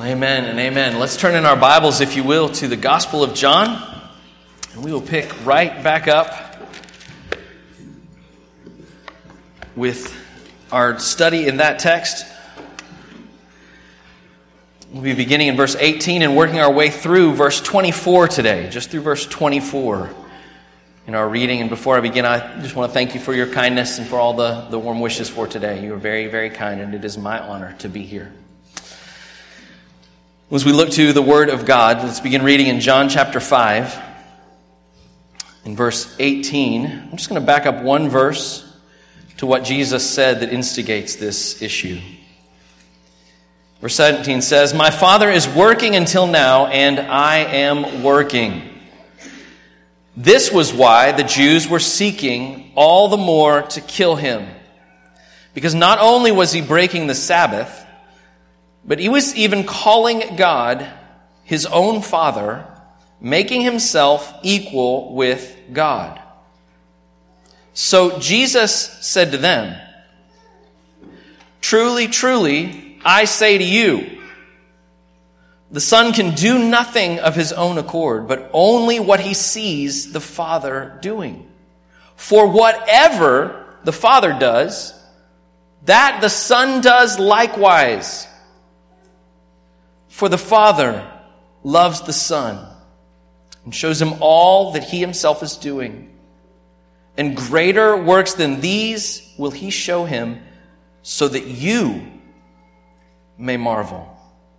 Amen and amen. Let's turn in our Bibles, if you will, to the Gospel of John. And we will pick right back up with our study in that text. We'll be beginning in verse 18 and working our way through verse 24 today, just through verse 24 in our reading. And before I begin, I just want to thank you for your kindness and for all the warm wishes for today. You are very, very kind, and it is my honor to be here. As we look to the Word of God, let's begin reading in John chapter 5, in verse 18. I'm just going to back up one verse to what Jesus said that instigates this issue. Verse 17 says, "My Father is working until now, and I am working." This was why the Jews were seeking all the more to kill him, because not only was he breaking the Sabbath, but he was even calling God his own Father, making himself equal with God. So Jesus said to them, "Truly, truly, I say to you, the Son can do nothing of his own accord, but only what he sees the Father doing. For whatever the Father does, that the Son does likewise. For the Father loves the Son and shows him all that he himself is doing. And greater works than these will he show him, so that you may marvel.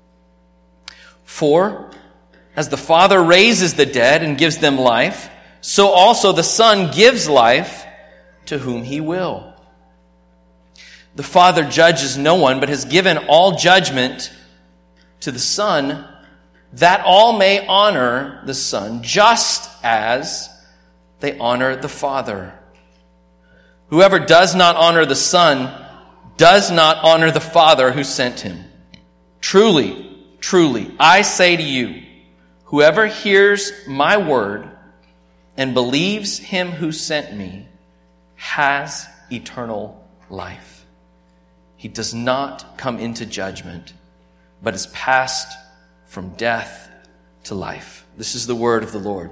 For as the Father raises the dead and gives them life, so also the Son gives life to whom he will. The Father judges no one, but has given all judgment to the Son, that all may honor the Son, just as they honor the Father. Whoever does not honor the Son does not honor the Father who sent him. Truly, truly, I say to you, whoever hears my word and believes him who sent me has eternal life. He does not come into judgment, but is passed from death to life." This is the word of the Lord.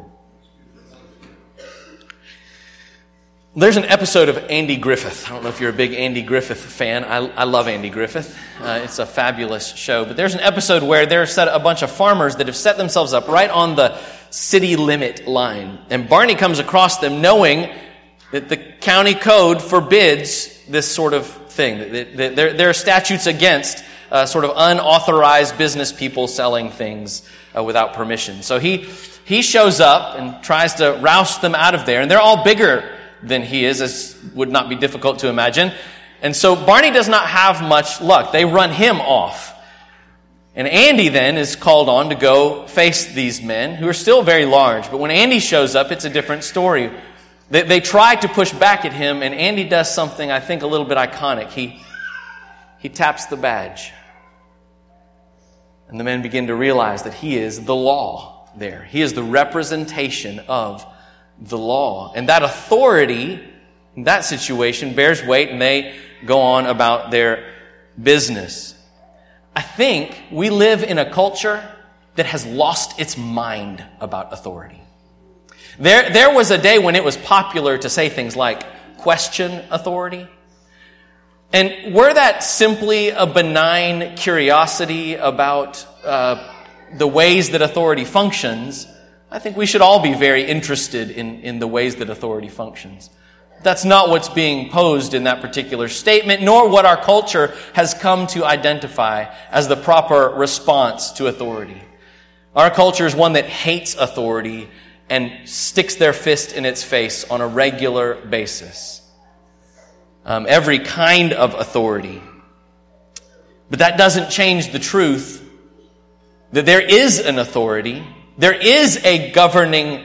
There's an episode of Andy Griffith. I don't know if you're a big Andy Griffith fan. I love Andy Griffith. It's a fabulous show. But there's an episode where there's a bunch of farmers that have set themselves up right on the city limit line. And Barney comes across them knowing that the county code forbids this sort of thing. There are statutes against sort of unauthorized business people selling things without permission. So he shows up and tries to roust them out of there. And they're all bigger than he is, as would not be difficult to imagine. And so Barney does not have much luck. They run him off. And Andy then is called on to go face these men, who are still very large. But when Andy shows up, it's a different story. They try to push back at him, and Andy does something, I think, a little bit iconic. He taps the badge. And the men begin to realize that he is the law there. He is the representation of the law. And that authority in that situation bears weight, and they go on about their business. I think we live in a culture that has lost its mind about authority. There was a day when it was popular to say things like, question authority. And were that simply a benign curiosity about the ways that authority functions, I think we should all be very interested in the ways that authority functions. That's not what's being posed in that particular statement, nor what our culture has come to identify as the proper response to authority. Our culture is one that hates authority and sticks their fist in its face on a regular basis. Every kind of authority. But that doesn't change the truth that there is an authority. There is a governing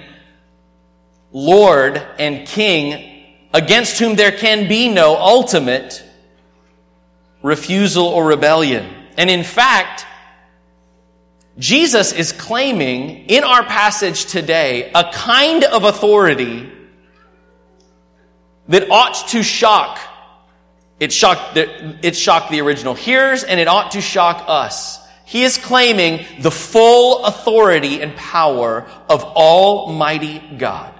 Lord and King against whom there can be no ultimate refusal or rebellion. And in fact, Jesus is claiming in our passage today a kind of authority that ought to shock. It shocked the original hearers, and it ought to shock us He is claiming the full authority and power of Almighty God.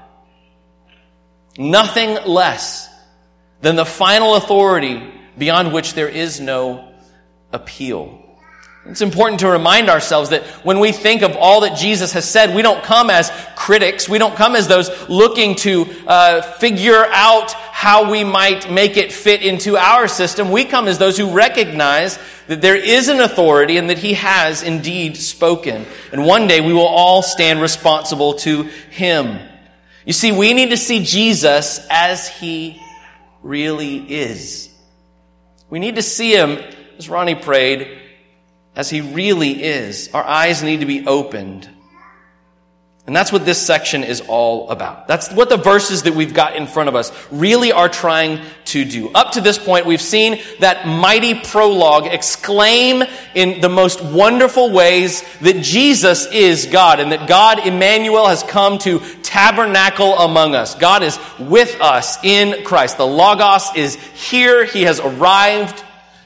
Nothing less than the final authority beyond which there is no appeal. It's important to remind ourselves that when we think of all that Jesus has said, we don't come as critics. We don't come as those looking to figure out how we might make it fit into our system. We come as those who recognize that there is an authority and that He has indeed spoken. And one day we will all stand responsible to Him. You see, we need to see Jesus as He really is. We need to see Him, as Ronnie prayed, as He really is. Our eyes need to be opened. And that's what this section is all about. That's what the verses that we've got in front of us really are trying to do. Up to this point, we've seen that mighty prologue exclaim in the most wonderful ways that Jesus is God and that God, Emmanuel, has come to tabernacle among us. God is with us in Christ. The Logos is here. He has arrived.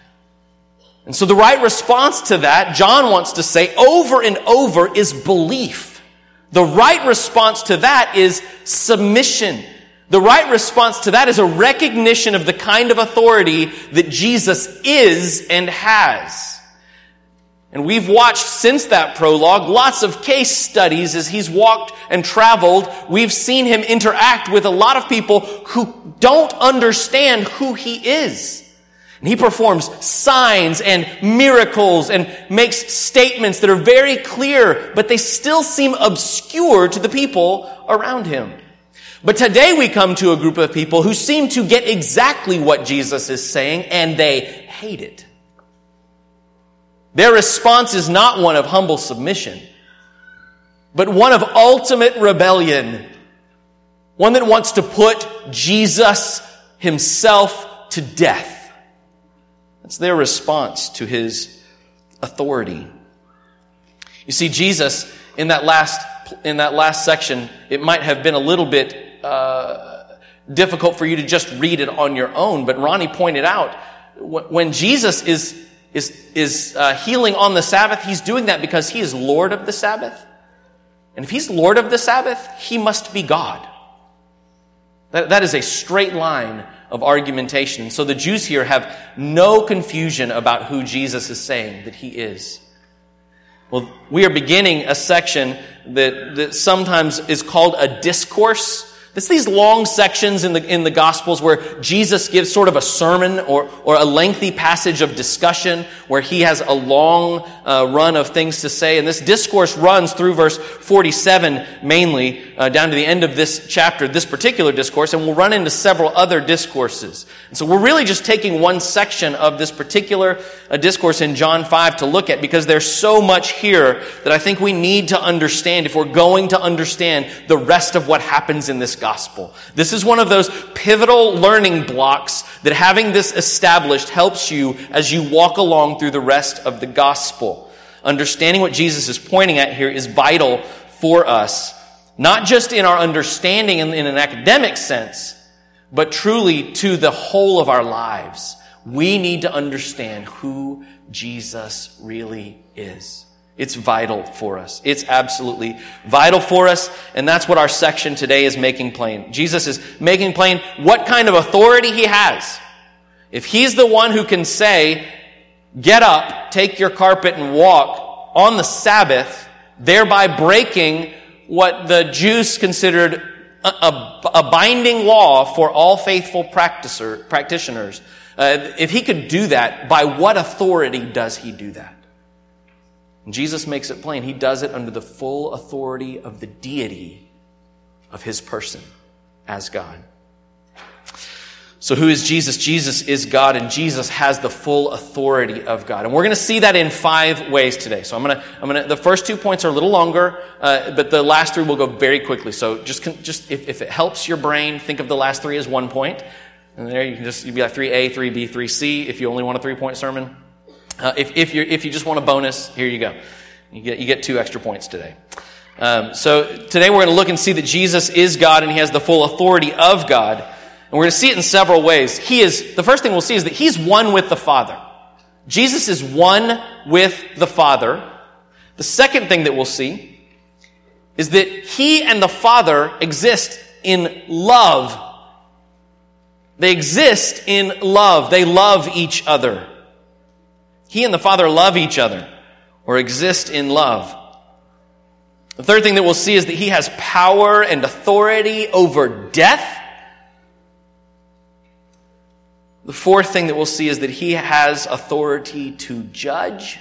And so the right response to that, John wants to say over and over, is belief. The right response to that is submission. The right response to that is a recognition of the kind of authority that Jesus is and has. And we've watched since that prologue lots of case studies as He's walked and traveled. We've seen Him interact with a lot of people who don't understand who He is. And He performs signs and miracles and makes statements that are very clear, but they still seem obscure to the people around Him. But today we come to a group of people who seem to get exactly what Jesus is saying, and they hate it. Their response is not one of humble submission, but one of ultimate rebellion. One that wants to put Jesus Himself to death. That's their response to His authority. You see, Jesus, in that last section, it might have been a little bit difficult for you to just read it on your own, but Ronnie pointed out, when Jesus is healing on the Sabbath, He's doing that because He is Lord of the Sabbath. And if He's Lord of the Sabbath, He must be God. That is a straight line of argumentation. And so the Jews here have no confusion about who Jesus is saying that He is. Well, we are beginning a section that sometimes is called a discourse. It's these long sections in the Gospels where Jesus gives sort of a sermon or a lengthy passage of discussion where He has a long run of things to say. And this discourse runs through verse 47 mainly, down to the end of this chapter, this particular discourse, and we'll run into several other discourses. And so we're really just taking one section of this particular discourse in John 5 to look at, because there's so much here that I think we need to understand if we're going to understand the rest of what happens in this gospel. This is one of those pivotal learning blocks that having this established helps you as you walk along through the rest of the gospel. Understanding what Jesus is pointing at here is vital for us, not just in our understanding in an academic sense, but truly to the whole of our lives. We need to understand who Jesus really is. It's vital for us. It's absolutely vital for us, and that's what our section today is making plain. Jesus is making plain what kind of authority He has. If He's the one who can say, get up, take your carpet and walk on the Sabbath, thereby breaking what the Jews considered a binding law for all faithful practitioners, if He could do that, by what authority does He do that? And Jesus makes it plain. He does it under the full authority of the deity of His person as God. So who is Jesus? Jesus is God, and Jesus has the full authority of God. And we're going to see that in 5 ways today. So the first 2 points are a little longer, but the last 3 will go very quickly. So just if it helps your brain, think of the last 3 as 1 point. And there you'd be like 3A, 3B, 3C if you only want a 3-point sermon. If you just want a bonus, here you go. You get 2 extra points today. So today we're going to look and see that Jesus is God and He has the full authority of God. And we're going to see it in several ways. The first thing we'll see is that He's one with the Father. Jesus is one with the Father. The second thing that we'll see is that he and the Father exist in love. They exist in love. They love each other. He and the Father love each other, or exist in love. The third thing that we'll see is that he has power and authority over death. The fourth thing that we'll see is that he has authority to judge.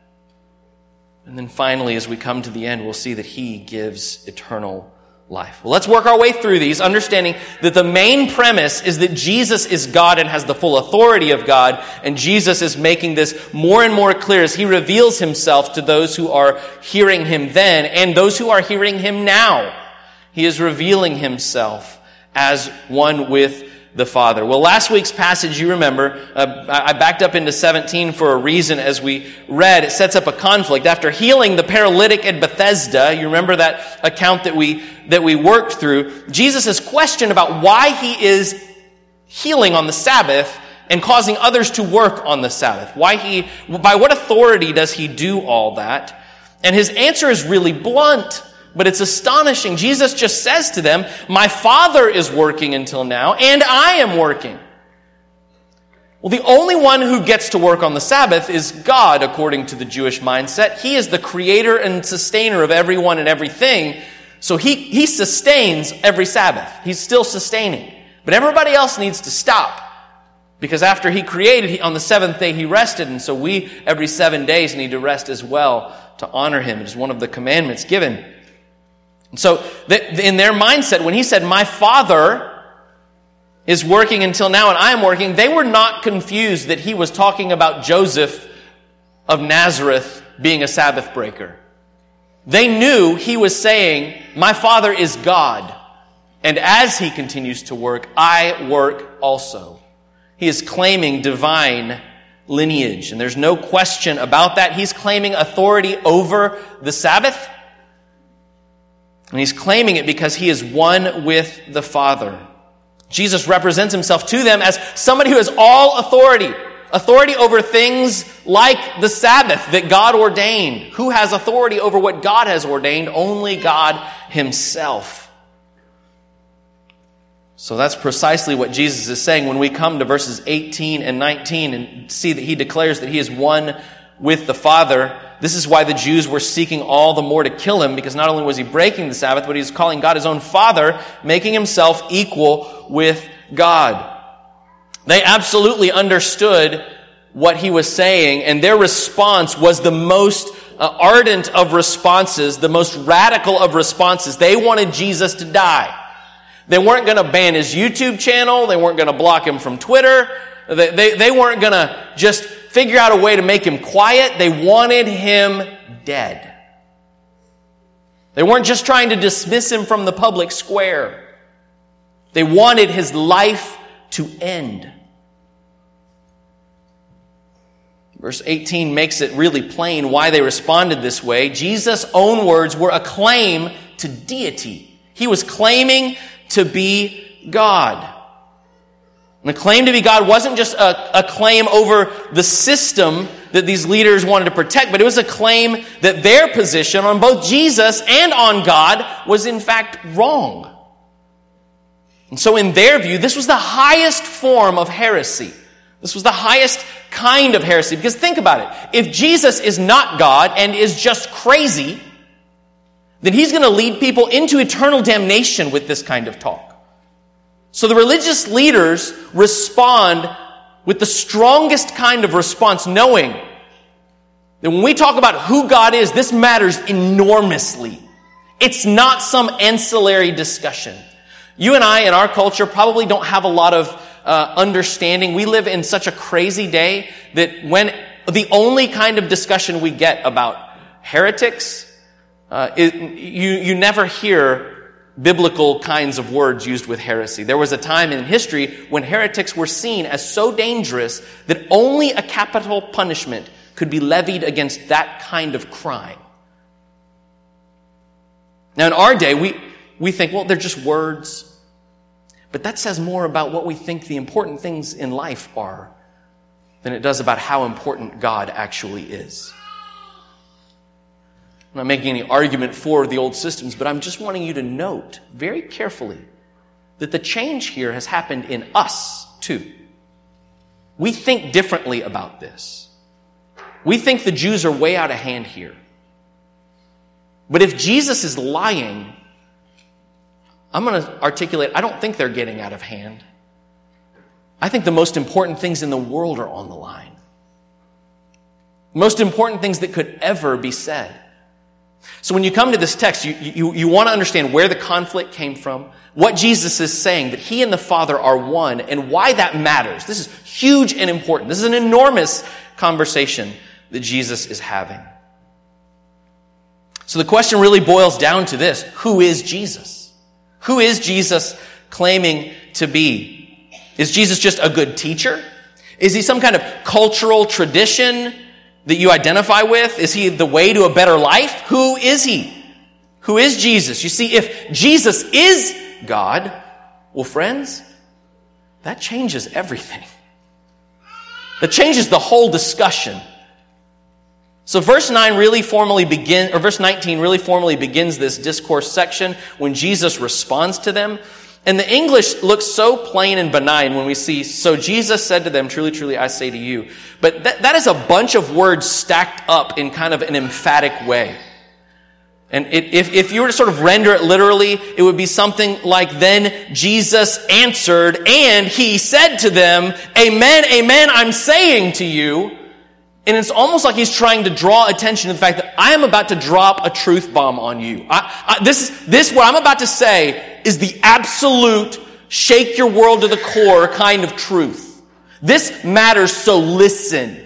And then finally, as we come to the end, we'll see that he gives eternal life. Well, let's work our way through these, understanding that the main premise is that Jesus is God and has the full authority of God, and Jesus is making this more and more clear as he reveals himself to those who are hearing him then and those who are hearing him now. He is revealing himself as one with the Father. Well, last week's passage, you remember, I backed up into 17 for a reason. As we read, it sets up a conflict. After healing the paralytic at Bethesda, you remember that account that we worked through, Jesus' question about why he is healing on the Sabbath and causing others to work on the Sabbath. By what authority does he do all that? And his answer is really blunt. But it's astonishing. Jesus just says to them, my Father is working until now, and I am working. Well, the only one who gets to work on the Sabbath is God, according to the Jewish mindset. He is the creator and sustainer of everyone and everything. So he sustains every Sabbath. He's still sustaining. But everybody else needs to stop. Because after he created, on the seventh day he rested. And so we, every 7 days, need to rest as well to honor him. It is one of the commandments given. So in their mindset, when he said, my Father is working until now and I am working, they were not confused that he was talking about Joseph of Nazareth being a Sabbath breaker. They knew he was saying, my Father is God, and as he continues to work, I work also. He is claiming divine lineage, and there's no question about that. He's claiming authority over the Sabbath. And he's claiming it because he is one with the Father. Jesus represents himself to them as somebody who has all authority. Authority over things like the Sabbath that God ordained. Who has authority over what God has ordained? Only God himself. So that's precisely what Jesus is saying when we come to verses 18 and 19 and see that he declares that he is one with the Father. This is why the Jews were seeking all the more to kill him, because not only was he breaking the Sabbath, but he was calling God his own Father, making himself equal with God. They absolutely understood what he was saying, and their response was the most ardent of responses, the most radical of responses. They wanted Jesus to die. They weren't going to ban his YouTube channel. They weren't going to block him from Twitter. They weren't going to just figure out a way to make him quiet. They wanted him dead. They weren't just trying to dismiss him from the public square. They wanted his life to end. Verse 18 makes it really plain why they responded this way. Jesus' own words were a claim to deity. He was claiming to be God. And the claim to be God wasn't just a claim over the system that these leaders wanted to protect, but it was a claim that their position on both Jesus and on God was in fact wrong. And so in their view, this was the highest form of heresy. This was the highest kind of heresy. Because think about it. If Jesus is not God and is just crazy, then he's going to lead people into eternal damnation with this kind of talk. So the religious leaders respond with the strongest kind of response, knowing that when we talk about who God is, this matters enormously. It's not some ancillary discussion. You and I in our culture probably don't have a lot of understanding. We live in such a crazy day that when the only kind of discussion we get about heretics, you never hear biblical kinds of words used with heresy. There was a time in history when heretics were seen as so dangerous that only a capital punishment could be levied against that kind of crime. Now in our day, we think, well, they're just words. But that says more about what we think the important things in life are. than it does about how important God actually is. I'm not making any argument for the old systems, but I'm just wanting you to note very carefully that the change here has happened in us too. We think differently about this. We think the Jews are way out of hand here. But if Jesus is lying, I'm going to articulate, I don't think they're getting out of hand. I think the most important things in the world are on the line. Most important things that could ever be said. So when you come to this text, you want to understand where the conflict came from, what Jesus is saying, that he and the Father are one, and why that matters. This is huge and important. This is an enormous conversation that Jesus is having. So the question really boils down to this. Who is Jesus? Who is Jesus claiming to be? Is Jesus just a good teacher? Is he some kind of cultural tradition that you identify with? Is he the way to a better life? Who is he? Who is Jesus? You see, if Jesus is God, well, friends, that changes everything. That changes the whole discussion. So verse 19 really formally begins this discourse section when Jesus responds to them. And the English looks so plain and benign when we see, so Jesus said to them, truly, truly, I say to you. But that is a bunch of words stacked up in kind of an emphatic way. And if you were to sort of render it literally, it would be something like, then Jesus answered, and he said to them, amen, amen, I'm saying to you. And it's almost like he's trying to draw attention to the fact that I am about to drop a truth bomb on you. This what I'm about to say is the absolute shake your world to the core kind of truth. This matters, so listen.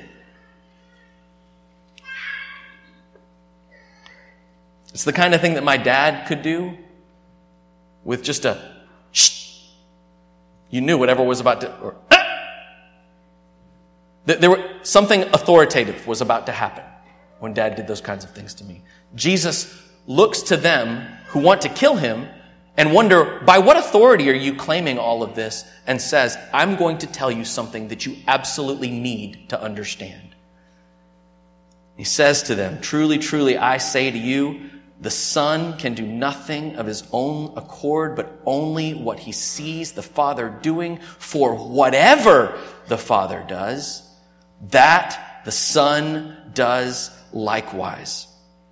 It's the kind of thing that my dad could do with just a shh. You knew whatever was about to... Or, something authoritative was about to happen when Dad did those kinds of things to me. Jesus looks to them who want to kill him and wonder, by what authority are you claiming all of this? And says, I'm going to tell you something that you absolutely need to understand. He says to them, truly, truly, I say to you, the Son can do nothing of his own accord, but only what he sees the Father doing. For whatever the Father does, that the Son does likewise.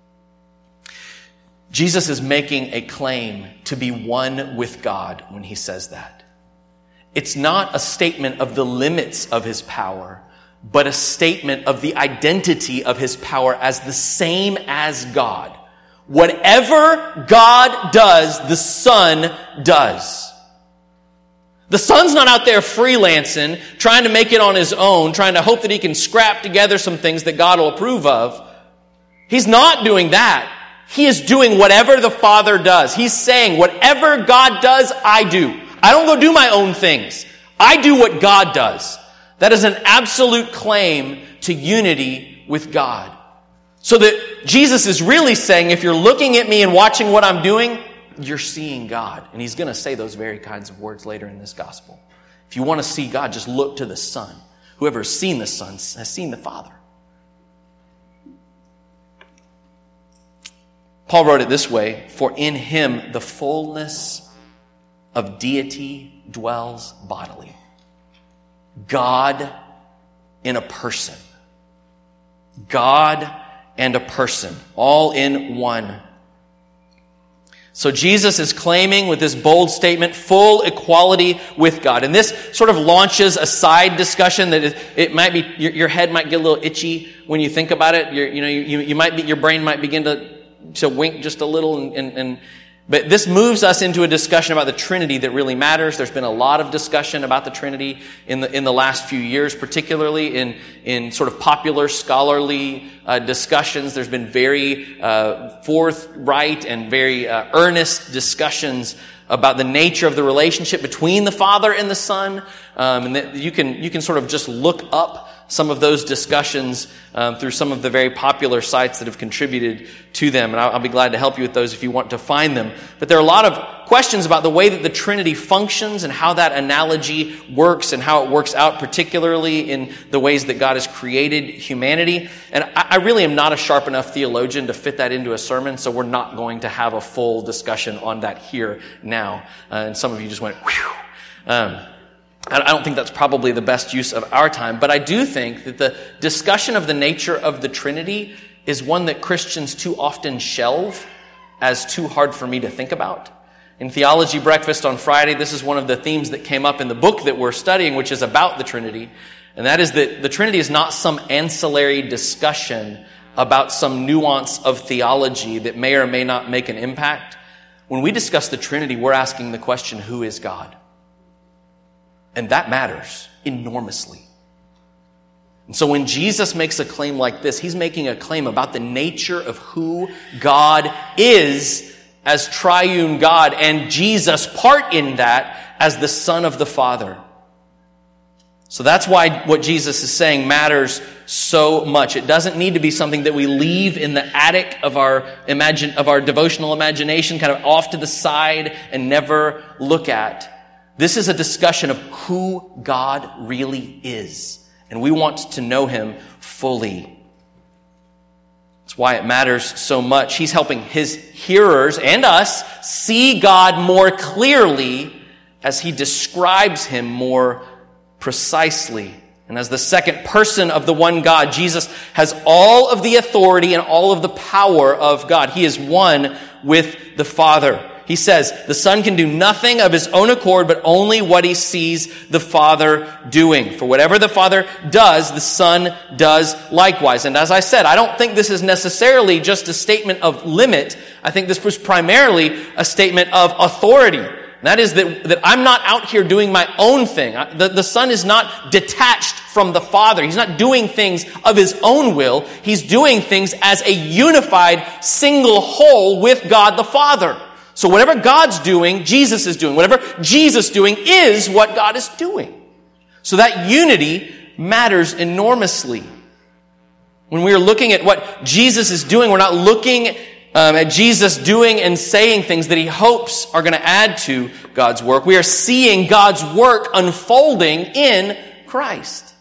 Jesus is making a claim to be one with God when he says that. It's not a statement of the limits of his power, but a statement of the identity of his power as the same as God. Whatever God does, the Son does. The Son's not out there freelancing, trying to make it on his own, trying to hope that he can scrap together some things that God will approve of. He's not doing that. He is doing whatever the Father does. He's saying, whatever God does, I do. I don't go do my own things. I do what God does. That is an absolute claim to unity with God. So that Jesus is really saying, if you're looking at me and watching what I'm doing, you're seeing God. And he's going to say those very kinds of words later in this gospel. If you want to see God, just look to the Son. Whoever has seen the Son has seen the Father. Paul wrote it this way, for in him the fullness of deity dwells bodily. God in a person. God and a person, all in one. So Jesus is claiming with this bold statement full equality with God. And this sort of launches a side discussion that it might be, your head might get a little itchy when you think about it. Your brain might begin to wink just a little but this moves us into a discussion about the Trinity that really matters. There's been a lot of discussion about the Trinity in the last few years, particularly in sort of popular scholarly discussions. There's been very forthright and very earnest discussions about the nature of the relationship between the Father and the Son. And that you can sort of just look up some of those discussions through some of the very popular sites that have contributed to them. And I'll be glad to help you with those if you want to find them. But there are a lot of questions about the way that the Trinity functions and how that analogy works and how it works out, particularly in the ways that God has created humanity. And I really am not a sharp enough theologian to fit that into a sermon, so we're not going to have a full discussion on that here now. And some of you just went, whew. I don't think that's probably the best use of our time, but I do think that the discussion of the nature of the Trinity is one that Christians too often shelve as too hard for me to think about. In Theology Breakfast on Friday, this is one of the themes that came up in the book that we're studying, which is about the Trinity, and that is that the Trinity is not some ancillary discussion about some nuance of theology that may or may not make an impact. When we discuss the Trinity, we're asking the question, who is God? And that matters enormously. And so when Jesus makes a claim like this, he's making a claim about the nature of who God is as triune God, and Jesus' part in that as the Son of the Father. So that's why what Jesus is saying matters so much. It doesn't need to be something that we leave in the attic of our devotional imagination, kind of off to the side and never look at. This is a discussion of who God really is, and we want to know him fully. That's why it matters so much. He's helping his hearers and us see God more clearly as he describes him more precisely. And as the second person of the one God, Jesus has all of the authority and all of the power of God. He is one with the Father. He says the Son can do nothing of his own accord, but only what he sees the Father doing. For whatever the Father does, the Son does likewise. And as I said, I don't think this is necessarily just a statement of limit. I think this was primarily a statement of authority. And that is that I'm not out here doing my own thing. The Son is not detached from the Father. He's not doing things of his own will. He's doing things as a unified, single whole with God the Father. So whatever God's doing, Jesus is doing. Whatever Jesus is doing is what God is doing. So that unity matters enormously. When we are looking at what Jesus is doing, we're not looking at Jesus doing and saying things that he hopes are going to add to God's work. We are seeing God's work unfolding in Christ.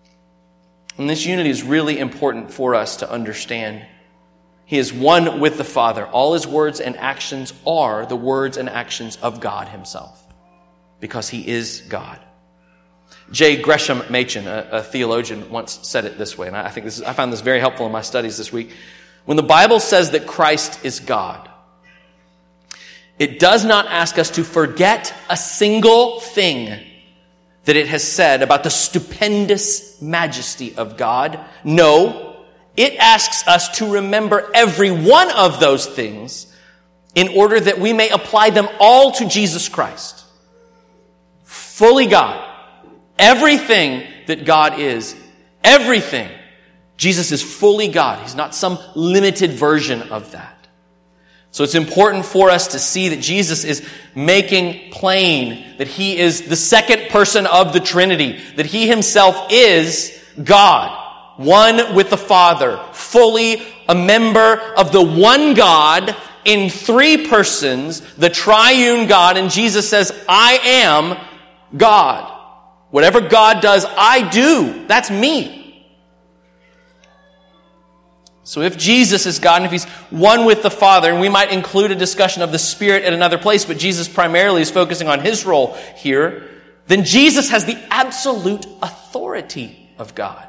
And this unity is really important for us to understand. He is one with the Father. All his words and actions are the words and actions of God himself, because he is God. J. Gresham Machen, a theologian, once said it this way, and I found this very helpful in my studies this week. When the Bible says that Christ is God, it does not ask us to forget a single thing that it has said about the stupendous majesty of God. No, it asks us to remember every one of those things in order that we may apply them all to Jesus Christ. Fully God. Everything that God is. Everything. Jesus is fully God. He's not some limited version of that. So it's important for us to see that Jesus is making plain that he is the second person of the Trinity, that he himself is God, one with the Father, fully a member of the one God in three persons, the triune God. And Jesus says, I am God. Whatever God does, I do. That's me. So if Jesus is God, and if he's one with the Father, and we might include a discussion of the Spirit at another place, but Jesus primarily is focusing on his role here, then Jesus has the absolute authority of God.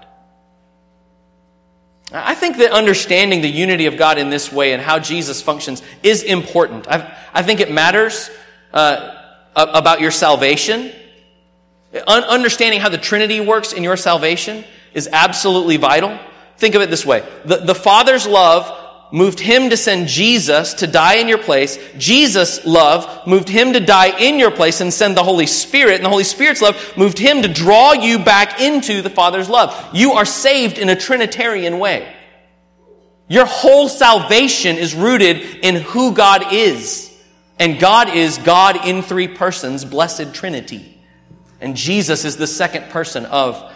I think that understanding the unity of God in this way and how Jesus functions is important. I think it matters about your salvation. Understanding how the Trinity works in your salvation is absolutely vital. Think of it this way. The Father's love moved him to send Jesus to die in your place. Jesus' love moved him to die in your place and send the Holy Spirit. And the Holy Spirit's love moved him to draw you back into the Father's love. You are saved in a Trinitarian way. Your whole salvation is rooted in who God is. And God is God in three persons, blessed Trinity. And Jesus is the second person of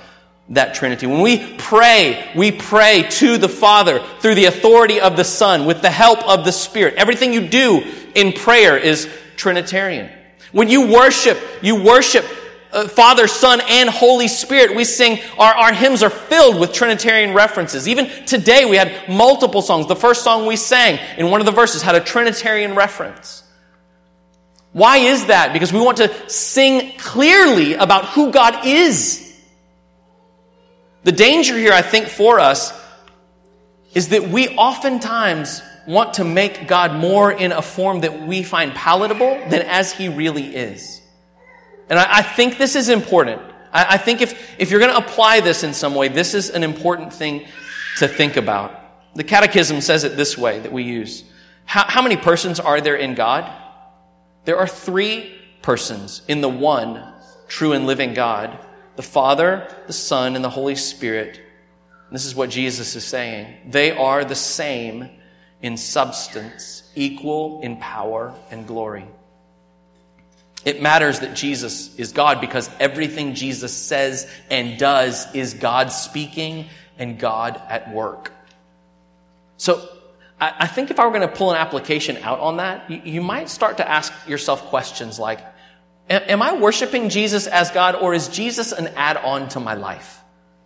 that Trinity. When we pray to the Father through the authority of the Son with the help of the Spirit. Everything you do in prayer is Trinitarian. When you worship Father, Son, and Holy Spirit. We sing, our hymns are filled with Trinitarian references. Even today we had multiple songs. The first song we sang in one of the verses had a Trinitarian reference. Why is that? Because we want to sing clearly about who God is. The danger here, I think, for us is that we oftentimes want to make God more in a form that we find palatable than as He really is. And I think this is important. I think if you're going to apply this in some way, this is an important thing to think about. The Catechism says it this way that we use. How many persons are there in God? There are 3 persons in the one true and living God. The Father, the Son, and the Holy Spirit. And this is what Jesus is saying. They are the same in substance, equal in power and glory. It matters that Jesus is God because everything Jesus says and does is God speaking and God at work. So I think if I were going to pull an application out on that, you might start to ask yourself questions like, am I worshiping Jesus as God, or is Jesus an add-on to my life?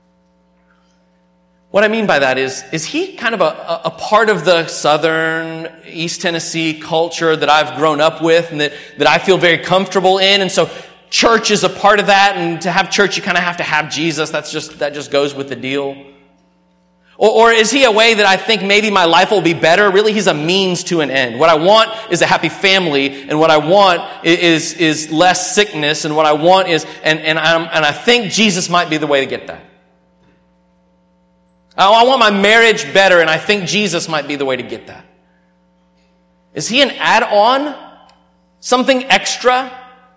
What I mean by that is he kind of a part of the Southern East Tennessee culture that I've grown up with and that I feel very comfortable in, and so church is a part of that, and to have church you kind of have to have Jesus. That just goes with the deal. Or is he a way that I think maybe my life will be better? Really, he's a means to an end. What I want is a happy family, and what I want is less sickness, and what I want is, and I think Jesus might be the way to get that. I want my marriage better, and I think Jesus might be the way to get that. Is he an add-on? Something extra?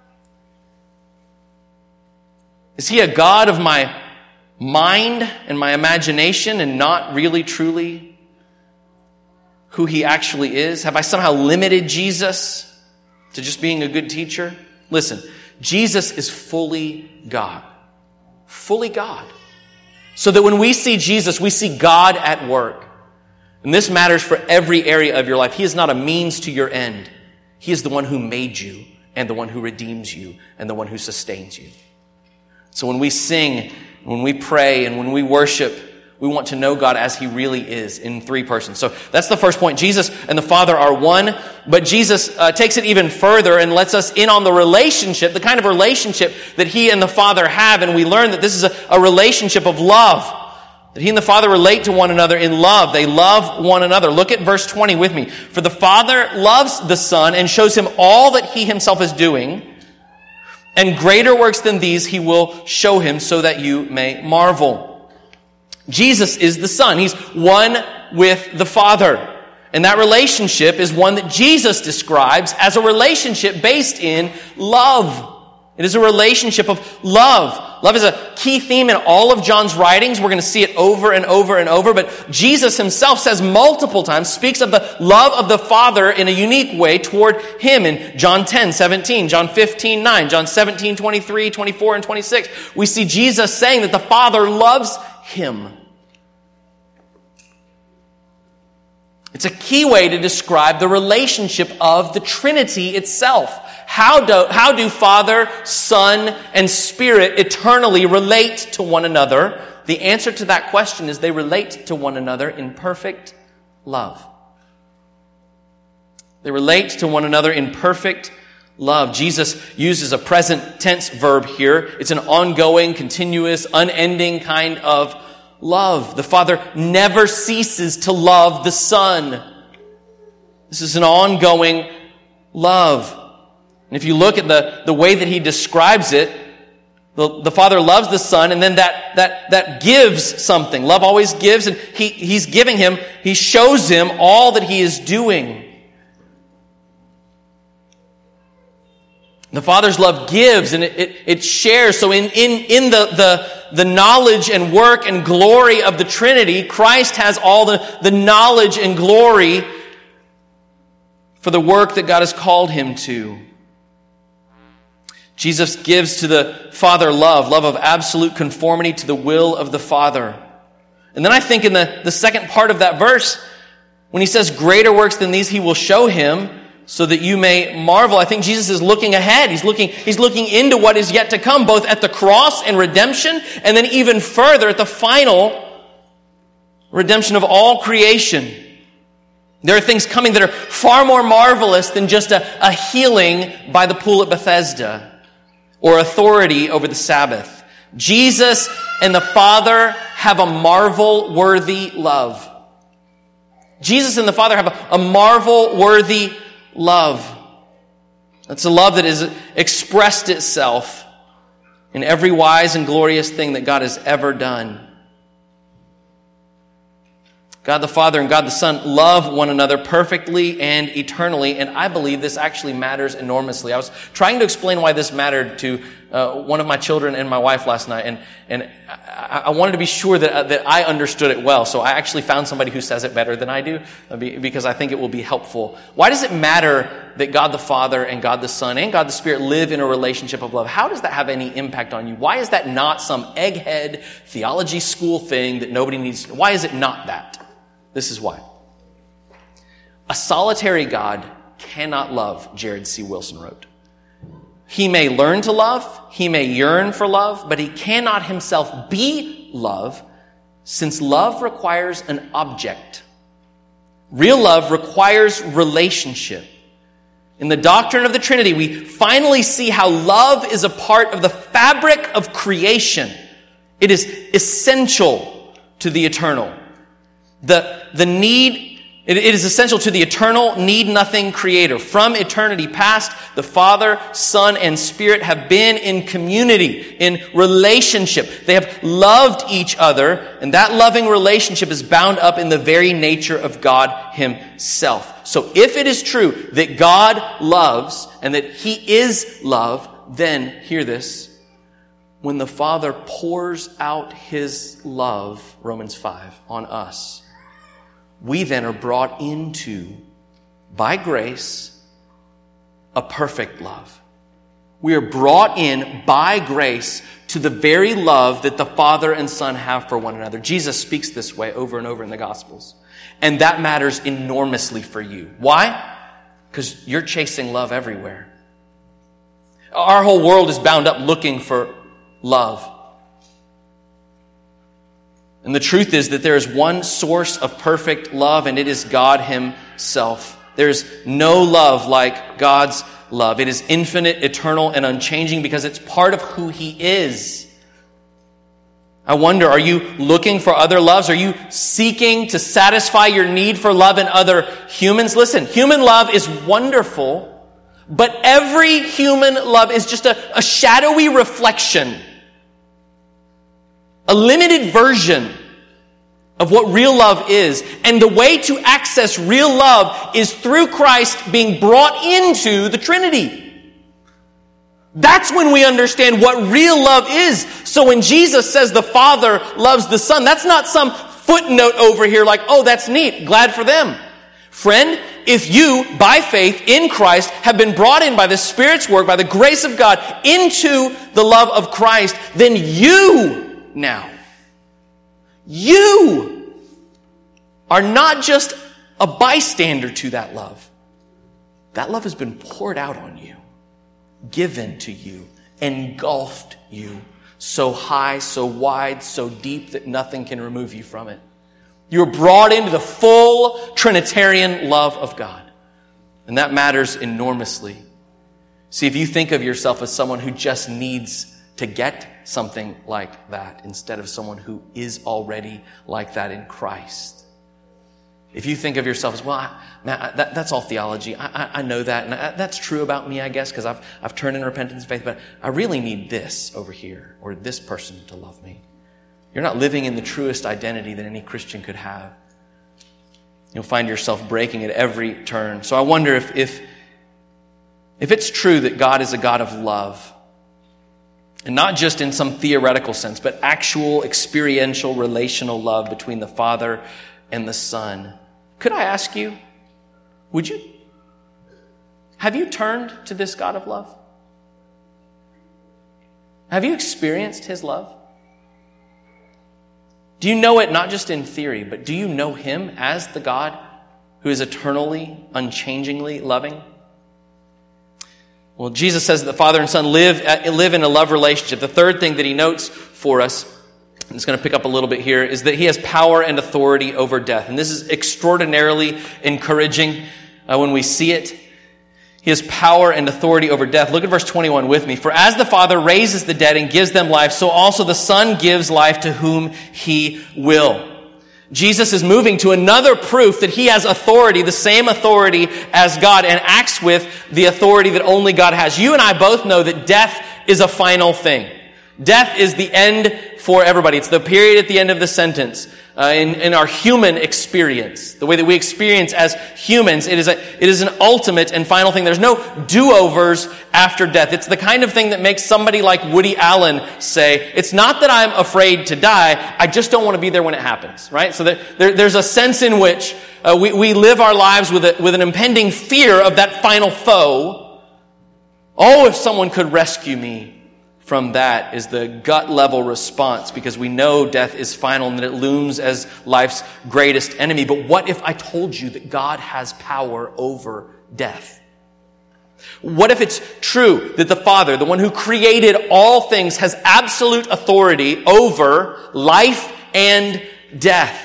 Is he a God of my mind and my imagination and not really truly who he actually is? Have I somehow limited Jesus to just being a good teacher? Listen, Jesus is fully God. Fully God. So that when we see Jesus, we see God at work. And this matters for every area of your life. He is not a means to your end. He is the one who made you and the one who redeems you and the one who sustains you. So when we sing, when we pray, and when we worship, we want to know God as he really is in 3 persons. So that's the first point. Jesus and the Father are one, but Jesus takes it even further and lets us in on the relationship, the kind of relationship that he and the Father have, and we learn that this is a relationship of love, that he and the Father relate to one another in love. They love one another. Look at verse 20 with me. For the Father loves the Son and shows him all that he himself is doing, and greater works than these he will show him so that you may marvel. Jesus is the Son. He's one with the Father. And that relationship is one that Jesus describes as a relationship based in love. It is a relationship of love. Love is a key theme in all of John's writings. We're going to see it over and over and over. But Jesus himself says multiple times, speaks of the love of the Father in a unique way toward him in John 10:17, John 15:9, John 17:23, 24, and 26. We see Jesus saying that the Father loves him. It's a key way to describe the relationship of the Trinity itself. How do Father, Son, and Spirit eternally relate to one another? The answer to that question is they relate to one another in perfect love. They relate to one another in perfect love. Jesus uses a present tense verb here. It's an ongoing, continuous, unending kind of love. The Father never ceases to love the Son. This is an ongoing love. And if you look at the way that he describes it, the Father loves the Son, and then that gives something. Love always gives, and he's giving him, he shows him all that he is doing. The Father's love gives and it shares. So in the knowledge and work and glory of the Trinity, Christ has all the knowledge and glory for the work that God has called him to. Jesus gives to the Father love of absolute conformity to the will of the Father. And then I think in the second part of that verse, when he says, greater works than these he will show him, so that you may marvel. I think Jesus is looking ahead. He's looking into what is yet to come, both at the cross and redemption, and then even further at the final redemption of all creation. There are things coming that are far more marvelous than just a healing by the pool at Bethesda or authority over the Sabbath. Jesus and the Father have a marvel-worthy love. Jesus and the Father have a marvel-worthy love. That's a love that has expressed itself in every wise and glorious thing that God has ever done. God the Father and God the Son love one another perfectly and eternally, and I believe this actually matters enormously. I was trying to explain why this mattered to one of my children and my wife last night, and I wanted to be sure that I understood it well, so I actually found somebody who says it better than I do, because I think it will be helpful. Why does it matter that God the Father and God the Son and God the Spirit live in a relationship of love? How does that have any impact on you? Why is that not some egghead theology school thing that nobody needs? Why is it not that? This is why. A solitary God cannot love, Jared C. Wilson wrote. He may learn to love, he may yearn for love, but he cannot himself be love, since love requires an object. Real love requires relationship. In the doctrine of the Trinity, we finally see how love is a part of the fabric of creation. It is essential to the eternal. The need, it is essential to the eternal, need-nothing Creator. From eternity past, the Father, Son, and Spirit have been in community, in relationship. They have loved each other, and that loving relationship is bound up in the very nature of God Himself. So if it is true that God loves and that He is love, then, hear this, when the Father pours out His love, Romans 5, on us, we then are brought into, by grace, a perfect love. We are brought in by grace to the very love that the Father and Son have for one another. Jesus speaks this way over and over in the Gospels. And that matters enormously for you. Why? Because you're chasing love everywhere. Our whole world is bound up looking for love. And the truth is that there is one source of perfect love, and it is God Himself. There is no love like God's love. It is infinite, eternal, and unchanging because it's part of who He is. I wonder, are you looking for other loves? Are you seeking to satisfy your need for love in other humans? Listen, human love is wonderful, but every human love is just a shadowy reflection, a limited version of what real love is. And the way to access real love is through Christ being brought into the Trinity. That's when we understand what real love is. So when Jesus says the Father loves the Son, that's not some footnote over here like, oh, that's neat, glad for them. Friend, if you, by faith in Christ, have been brought in by the Spirit's work, by the grace of God, into the love of Christ, then you are not just a bystander to that love. That love has been poured out on you, given to you, engulfed you, so high, so wide, so deep that nothing can remove you from it. You're brought into the full Trinitarian love of God. And that matters enormously. See, if you think of yourself as someone who just needs to get something like that instead of someone who is already like that in Christ. If you think of yourself as, well, that's all theology. I know that, and that's true about me, I guess, because I've turned in repentance and faith, but I really need this over here, or this person to love me. You're not living in the truest identity that any Christian could have. You'll find yourself breaking at every turn. So I wonder if it's true that God is a God of love, and not just in some theoretical sense, but actual experiential relational love between the Father and the Son. Could I ask you, have you turned to this God of love? Have you experienced his love? Do you know it not just in theory, but do you know him as the God who is eternally, unchangingly loving? Well, Jesus says that the Father and Son live in a love relationship. The third thing that he notes for us, I'm just going to pick up a little bit here, is that he has power and authority over death. And this is extraordinarily encouraging when we see it. He has power and authority over death. Look at verse 21 with me. For as the Father raises the dead and gives them life, so also the Son gives life to whom he will. Jesus is moving to another proof that he has authority, the same authority as God, and acts with the authority that only God has. You and I both know that death is a final thing. Death is the end for everybody. It's the period at the end of the sentence. In our human experience, the way that we experience as humans, it is an ultimate and final thing. There's no do-overs after death. It's the kind of thing that makes somebody like Woody Allen say, it's not that I'm afraid to die, I just don't want to be there when it happens, right? So there's a sense in which we live our lives with an impending fear of that final foe. Oh, if someone could rescue me from that is the gut-level response, because we know death is final and that it looms as life's greatest enemy. But what if I told you that God has power over death? What if it's true that the Father, the one who created all things, has absolute authority over life and death?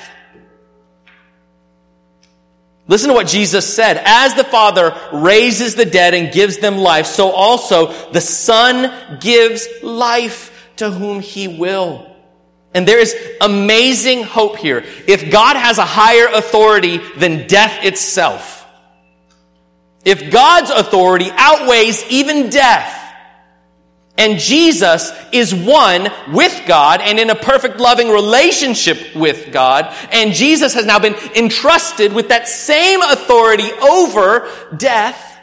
Listen to what Jesus said. As the Father raises the dead and gives them life, so also the Son gives life to whom he will. And there is amazing hope here. If God has a higher authority than death itself, if God's authority outweighs even death, and Jesus is one with God and in a perfect loving relationship with God, and Jesus has now been entrusted with that same authority over death,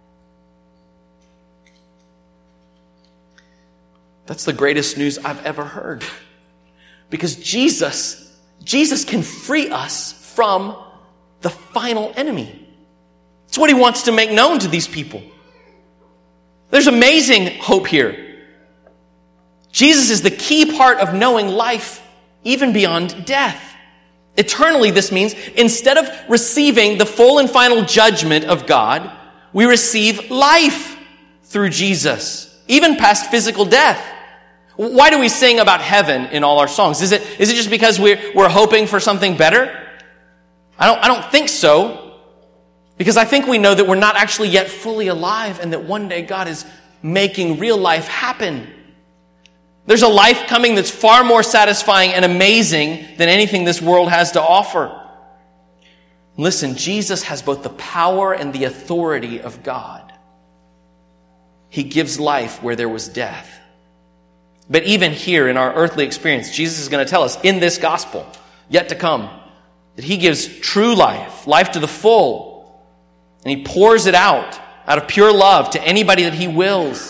that's the greatest news I've ever heard. Because Jesus can free us from the final enemy. It's what he wants to make known to these people. There's amazing hope here. Jesus is the key part of knowing life even beyond death. Eternally, this means instead of receiving the full and final judgment of God, we receive life through Jesus, even past physical death. Why do we sing about heaven in all our songs? Is it just because we're hoping for something better? I don't think so. Because I think we know that we're not actually yet fully alive and that one day God is making real life happen. There's a life coming that's far more satisfying and amazing than anything this world has to offer. Listen, Jesus has both the power and the authority of God. He gives life where there was death. But even here in our earthly experience, Jesus is going to tell us in this gospel, yet to come, that he gives true life, life to the full. And he pours it out of pure love to anybody that he wills.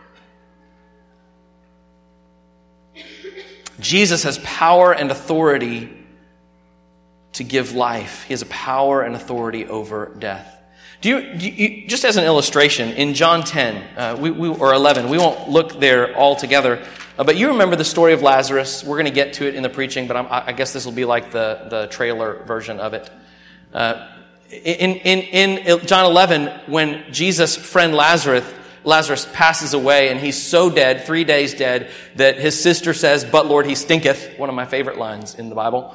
Jesus has power and authority to give life. He has a power and authority over death. Do you just as an illustration, in John 10, or 11, we won't look there all together, but you remember the story of Lazarus. We're going to get to it in the preaching, but I guess this will be like the trailer version of it. In John 11, when Jesus' friend Lazarus passes away and he's so dead, 3 days dead, that his sister says, "But Lord, he stinketh," one of my favorite lines in the Bible.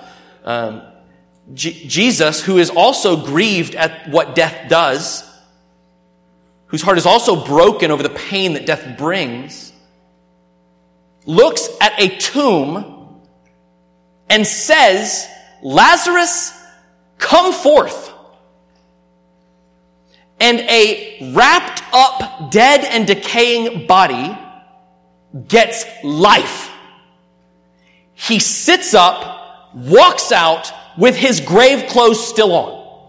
Jesus, who is also grieved at what death does, whose heart is also broken over the pain that death brings, looks at a tomb and says, "Lazarus, come forth." And a wrapped up, dead and decaying body gets life. He sits up, walks out with his grave clothes still on.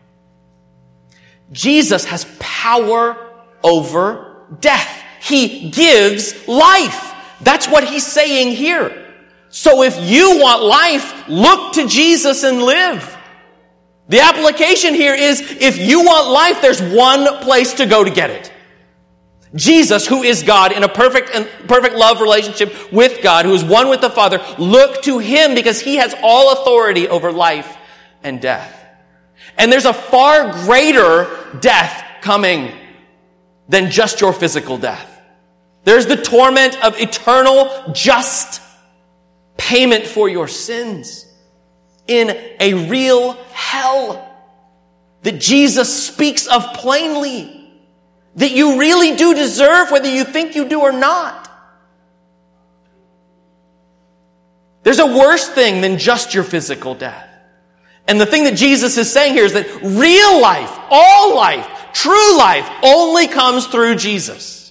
Jesus has power over death. He gives life. That's what he's saying here. So if you want life, look to Jesus and live. The application here is, if you want life, there's one place to go to get it. Jesus, who is God in a perfect love relationship with God, who is one with the Father, look to him because he has all authority over life and death. And there's a far greater death coming than just your physical death. There's the torment of eternal, just payment for your sins in a real hell that Jesus speaks of plainly, that you really do deserve, whether you think you do or not. There's a worse thing than just your physical death. And the thing that Jesus is saying here is that real life, all life, true life, only comes through Jesus.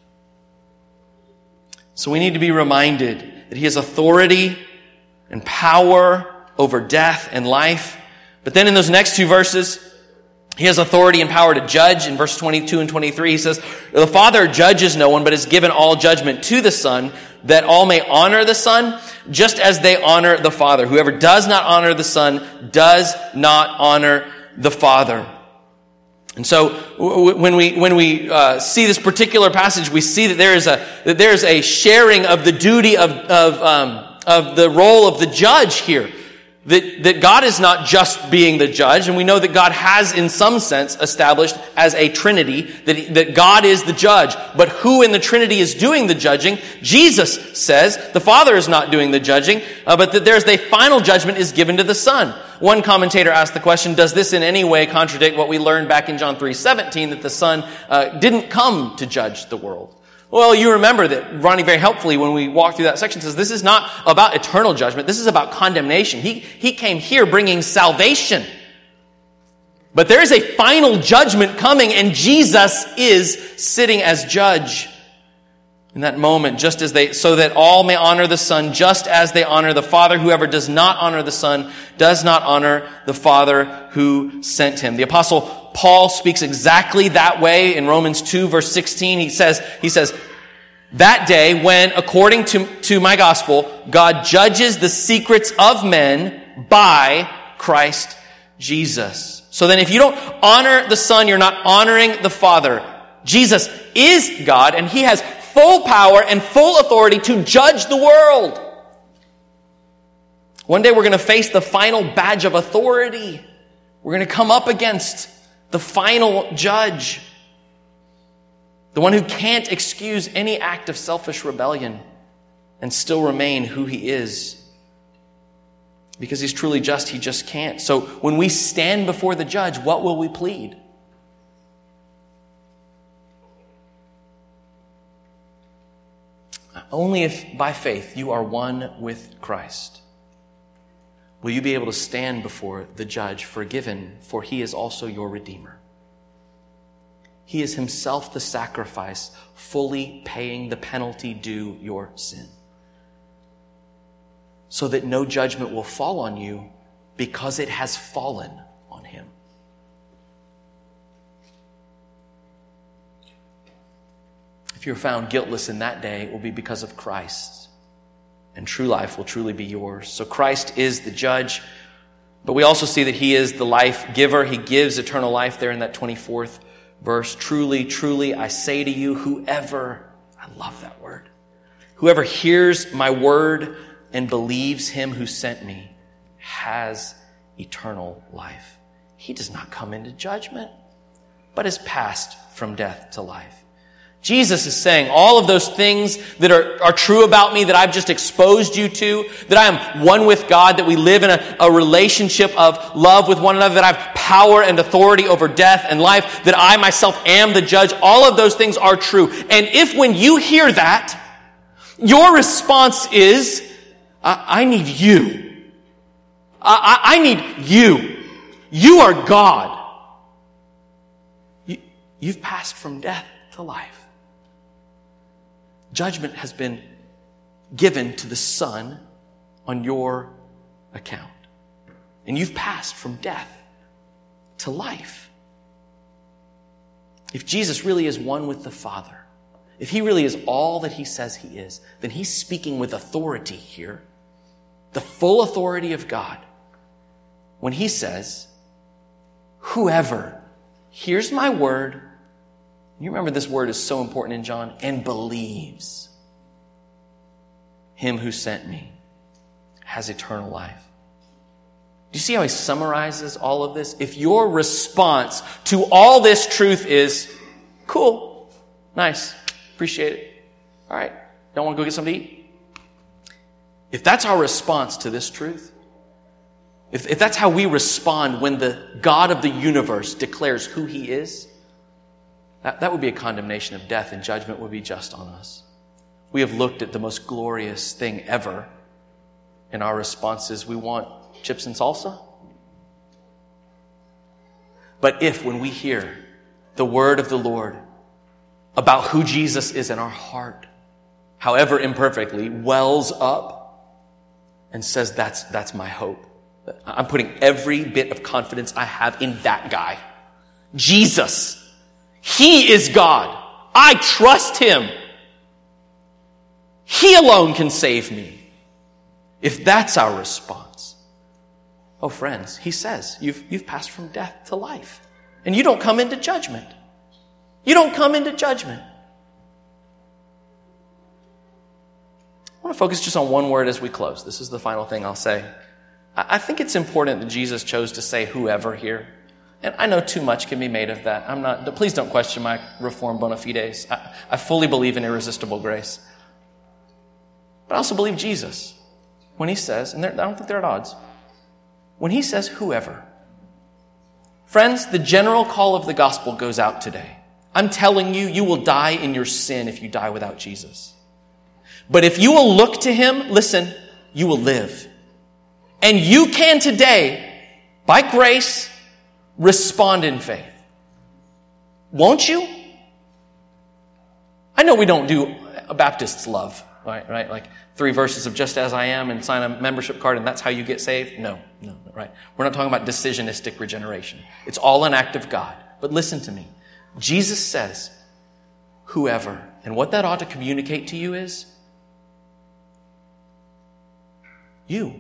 So we need to be reminded that he has authority and power over death and life. But then in those next two verses, he has authority and power to judge. In verse 22 and 23, he says, the Father judges no one, but has given all judgment to the Son, that all may honor the Son, just as they honor the Father. Whoever does not honor the Son does not honor the Father. And so when we see this particular passage, we see that there is a sharing of the duty of the role of the judge here. That God is not just being the judge, and we know that God has in some sense established as a Trinity, that God is the judge. But who in the Trinity is doing the judging? Jesus says the Father is not doing the judging, but that there's the final judgment is given to the Son. One commentator asked the question, does this in any way contradict what we learned back in John 3:17, that the Son didn't come to judge the world? Well, you remember that Ronnie very helpfully, when we walked through that section, says this is not about eternal judgment. This is about condemnation. He came here bringing salvation. But there is a final judgment coming, and Jesus is sitting as judge in that moment, so that all may honor the Son, just as they honor the Father. Whoever does not honor the Son does not honor the Father who sent him. The Apostle Paul speaks exactly that way in Romans 2, verse 16. He says, that day when, according to my gospel, God judges the secrets of men by Christ Jesus. So then if you don't honor the Son, you're not honoring the Father. Jesus is God, and he has full power and full authority to judge the world. One day we're going to face the final badge of authority. We're going to come up against the final judge, the one who can't excuse any act of selfish rebellion and still remain who he is. Because he's truly just, he just can't. So when we stand before the judge, what will we plead? Only if by faith you are one with Christ will you be able to stand before the judge forgiven, for he is also your Redeemer. He is himself the sacrifice, fully paying the penalty due your sin, so that no judgment will fall on you because it has fallen on him. If you're found guiltless in that day, it will be because of Christ. And true life will truly be yours. So Christ is the judge, but we also see that he is the life giver. He gives eternal life there in that 24th verse. Truly, truly, I say to you, whoever, I love that word, whoever hears my word and believes him who sent me has eternal life. He does not come into judgment, but is passed from death to life. Jesus is saying all of those things that are true about me, that I've just exposed you to, that I am one with God, that we live in a relationship of love with one another, that I have power and authority over death and life, that I myself am the judge. All of those things are true. And if when you hear that, your response is, I need you. I need you. You are God. You've passed from death to life. Judgment has been given to the Son on your account. And you've passed from death to life. If Jesus really is one with the Father, if he really is all that he says he is, then he's speaking with authority here, the full authority of God, when he says, whoever hears my word You remember this word is so important in John. And believes him who sent me has eternal life. Do you see how he summarizes all of this? If your response to all this truth is, cool, nice, appreciate it, all right, don't want to go get something to eat? If that's our response to this truth, if that's how we respond when the God of the universe declares who he is, that would be a condemnation of death, and judgment would be just on us. We have looked at the most glorious thing ever, and our response is, we want chips and salsa? But if, when we hear the word of the Lord about who Jesus is in our heart, however imperfectly, wells up and says, that's my hope. I'm putting every bit of confidence I have in that guy. Jesus. He is God. I trust him. He alone can save me. If that's our response, oh friends, he says, you've passed from death to life. And you don't come into judgment. You don't come into judgment. I want to focus just on one word as we close. This is the final thing I'll say. I think it's important that Jesus chose to say whoever here. And I know too much can be made of that. Please don't question my Reformed bona fides. I fully believe in irresistible grace. But I also believe Jesus when he says, and I don't think they're at odds, when he says whoever. Friends, the general call of the gospel goes out today. I'm telling you, you will die in your sin if you die without Jesus. But if you will look to him, listen, you will live. And you can today, by grace, respond in faith. Won't you? I know we don't do a Baptist's love, right? Like 3 verses of just as I am and sign a membership card and that's how you get saved. No, right? We're not talking about decisionistic regeneration. It's all an act of God. But listen to me. Jesus says, whoever. And what that ought to communicate to you is, you.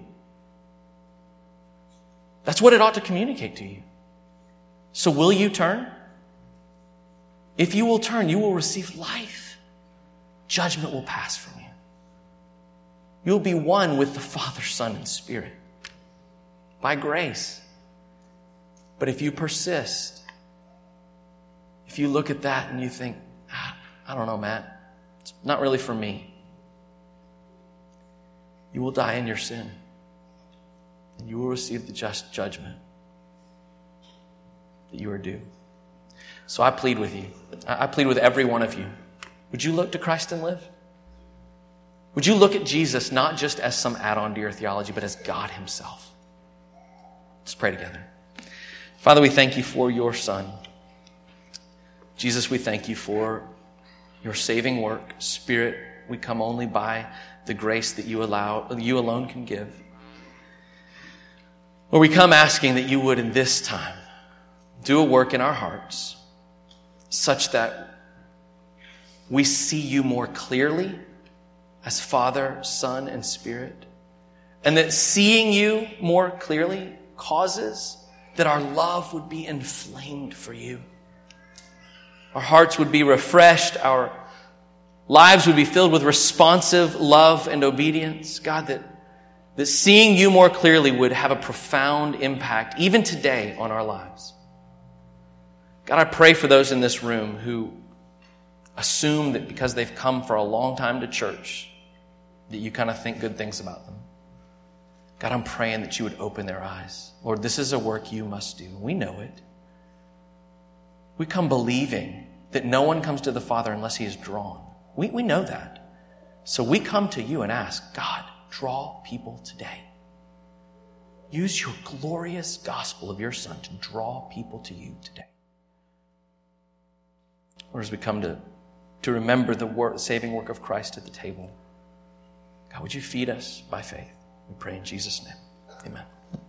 That's what it ought to communicate to you. So will you turn? If you will turn, you will receive life. Judgment will pass from you. You'll be one with the Father, Son, and Spirit by grace. But if you persist, if you look at that and you think, I don't know, Matt, it's not really for me, you will die in your sin. And you will receive the just judgment that you are due. So I plead with you. I plead with every one of you. Would you look to Christ and live? Would you look at Jesus not just as some add-on to your theology, but as God himself? Let's pray together. Father, we thank you for your Son. Jesus, we thank you for your saving work. Spirit, we come only by the grace that you alone can give. Lord, we come asking that you would in this time do a work in our hearts such that we see you more clearly as Father, Son, and Spirit. And that seeing you more clearly causes that our love would be inflamed for you. Our hearts would be refreshed. Our lives would be filled with responsive love and obedience. God, that seeing you more clearly would have a profound impact, even today, on our lives. God, I pray for those in this room who assume that because they've come for a long time to church, that you kind of think good things about them. God, I'm praying that you would open their eyes. Lord, this is a work you must do. We know it. We come believing that no one comes to the Father unless he is drawn. We know that. So we come to you and ask, God, draw people today. Use your glorious gospel of your Son to draw people to you today. Lord, as we come to remember the saving work of Christ at the table, God, would you feed us by faith? We pray in Jesus' name. Amen.